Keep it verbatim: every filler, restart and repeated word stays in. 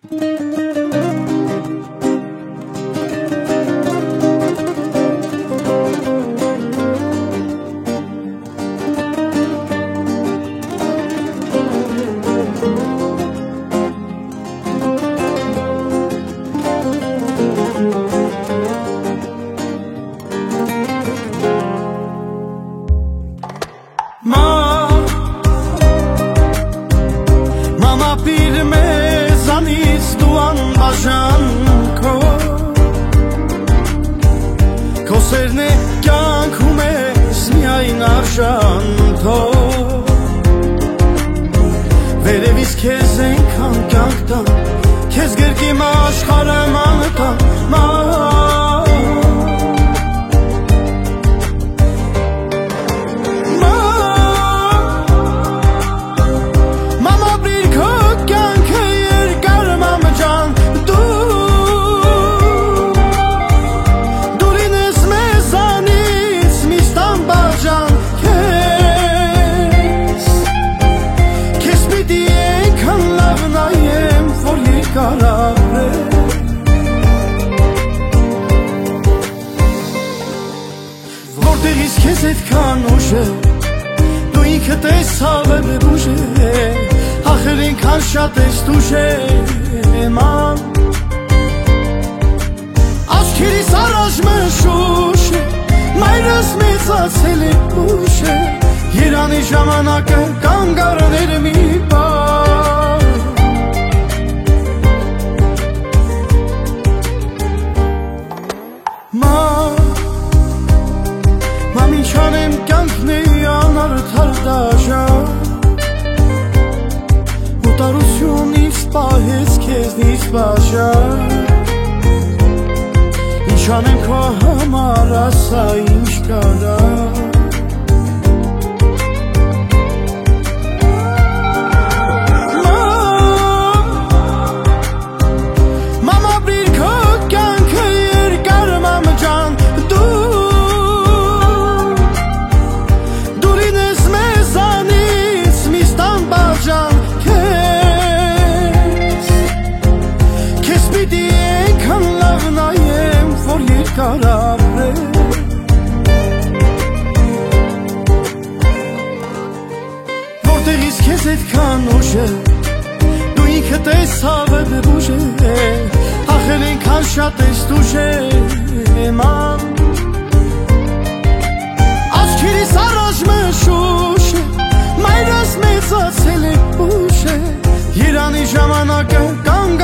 Սերն է կյանքում ես միայն արժան թո Վերևից քեզ այնքան կյանք տան Քեզ գերկիմ աշխարհը մանտան Որտեղից քեզ այդքան ուժ է Դու ինքդ ես հավերը ուժ է Ախր ինքան շատ ես դուժ է ման Աչքերիս առաջ մշուշ է Մայրս մեծացել է ուժ է Երանի ժամանակը կանգառներ մի պար Ման ինչ անեմ կյանքն է անարդար դաժան Ու տարությունից պահեց քեզնից բաժան Ինչ անեմ քո համար ասա ինչ կարա Որտեղից քեզ այդքան ուժ է Դու ինքդ ես հավերը ուժ է Ախր ինքան շատ ես դուժ է ման Աչքերիս առաջ մշուշ է Մայրս մեծացել է ուժ է Երանի ժամանակը կանգ